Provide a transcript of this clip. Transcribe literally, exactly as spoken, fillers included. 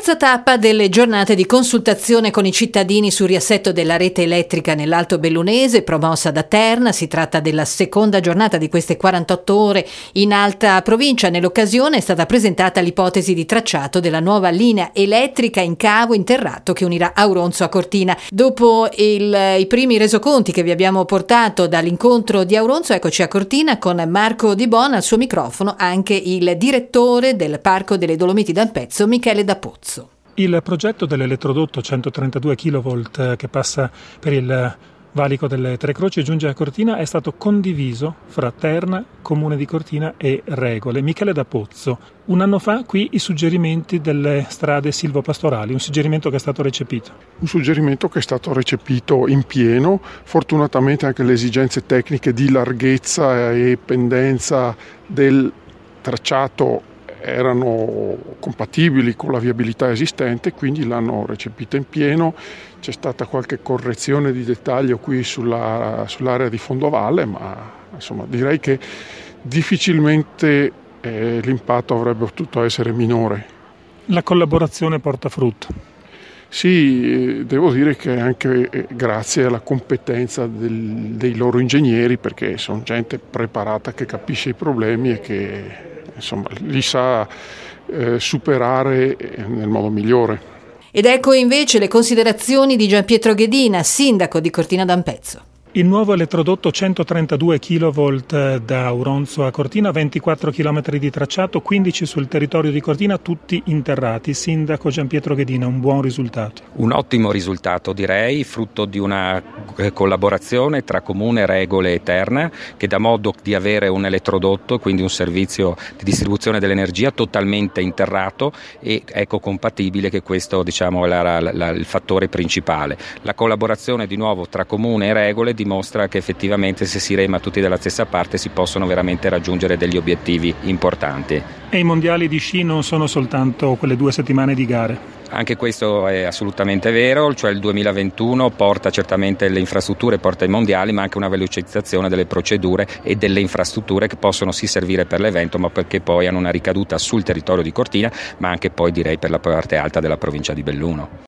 Terza tappa delle giornate di consultazione con i cittadini sul riassetto della rete elettrica nell'Alto Bellunese, promossa da Terna. Si tratta della seconda giornata di queste quarantotto ore in Alta Provincia. Nell'occasione è stata presentata l'ipotesi di tracciato della nuova linea elettrica in cavo interrato che unirà Auronzo a Cortina. Dopo il, i primi resoconti che vi abbiamo portato dall'incontro di Auronzo, eccoci a Cortina con Marco Di Bona, al suo microfono anche il direttore del Parco delle Dolomiti d'Ampezzo, Michele D'Apozzo. Il progetto dell'elettrodotto centotrentadue chilovolt che passa per il valico delle Tre Croci e giunge a Cortina è stato condiviso fra Terna, Comune di Cortina e Regole. Michele D'Apozzo, un anno fa qui i suggerimenti delle strade silvopastorali, un suggerimento che è stato recepito. Un suggerimento che è stato recepito in pieno, fortunatamente anche le esigenze tecniche di larghezza e pendenza del tracciato erano compatibili con la viabilità esistente, quindi l'hanno recepita in pieno. C'è stata qualche correzione di dettaglio qui sulla, sull'area di fondovalle, ma insomma direi che difficilmente eh, l'impatto avrebbe potuto essere minore. La collaborazione porta frutto. Sì, devo dire che anche grazie alla competenza del, dei loro ingegneri, perché sono gente preparata che capisce i problemi e che insomma li sa eh, superare nel modo migliore. Ed ecco invece le considerazioni di Gianpietro Ghedina, sindaco di Cortina d'Ampezzo. Il nuovo elettrodotto centotrentadue chilovolt da Auronzo a Cortina, ventiquattro chilometri di tracciato, quindici sul territorio di Cortina, tutti interrati. Sindaco Gianpietro Ghedina, un buon risultato. Un ottimo risultato, direi, frutto di una collaborazione tra Comune, Regole e Terna, che dà modo di avere un elettrodotto, quindi un servizio di distribuzione dell'energia totalmente interrato e ecocompatibile, che questo diciamo è la, la, il fattore principale. La collaborazione di nuovo tra Comune e Regole dimostra che effettivamente se si rema tutti dalla stessa parte si possono veramente raggiungere degli obiettivi importanti. E i mondiali di sci non sono soltanto quelle due settimane di gare. Anche questo è assolutamente vero, cioè il duemilaventuno porta certamente le infrastrutture, porta i mondiali, ma anche una velocizzazione delle procedure e delle infrastrutture che possono sì servire per l'evento, ma perché poi hanno una ricaduta sul territorio di Cortina, ma anche poi direi per la parte alta della provincia di Belluno.